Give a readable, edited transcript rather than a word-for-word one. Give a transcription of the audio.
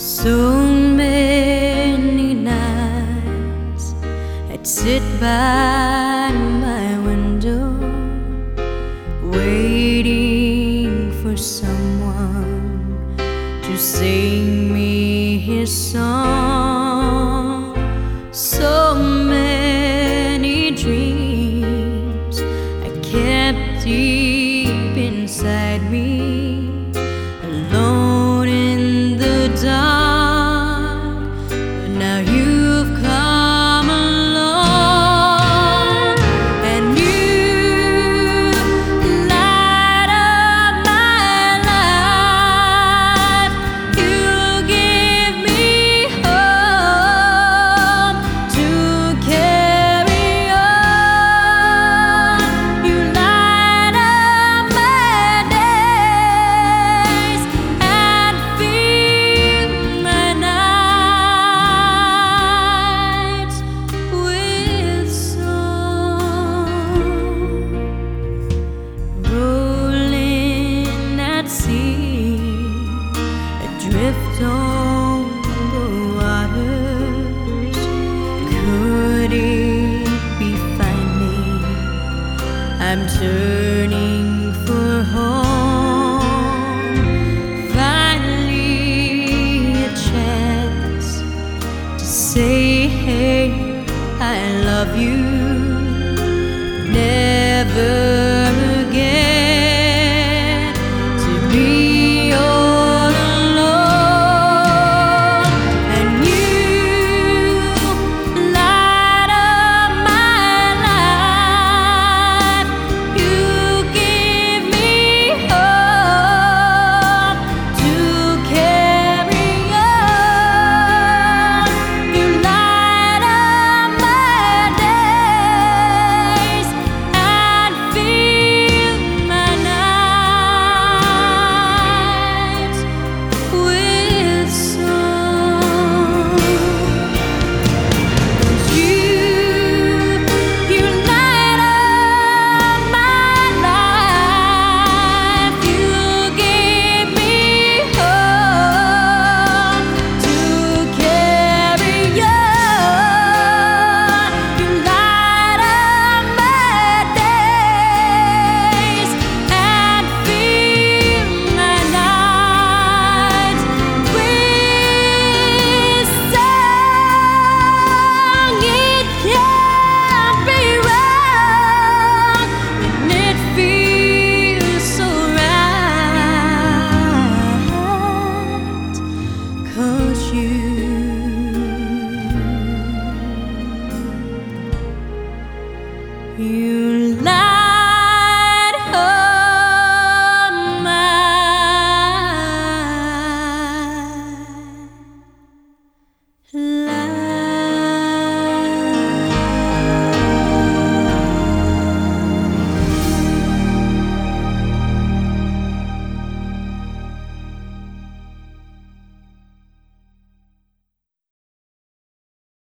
So many nights I'd sit by my window, waiting for someone to sing me his song. So many dreams I kept deep inside me, alone in the dark. But now you've come along, and you light up my life. You give me hope to carry on. You light up my days and fill my nights with song. Rolling at sea, adrift on the waters. Could it be finally I'm turning for home? Finally a chance to say, hey, I love you. Never again to be all alone. And you light up my life. You give me hope to carry on. You light up my days and fill my nights with song. You light up my life. You give me hope to carry on. You light up my days and fill my nights with song. It can't be wrong, and it feels so right, 'cause you light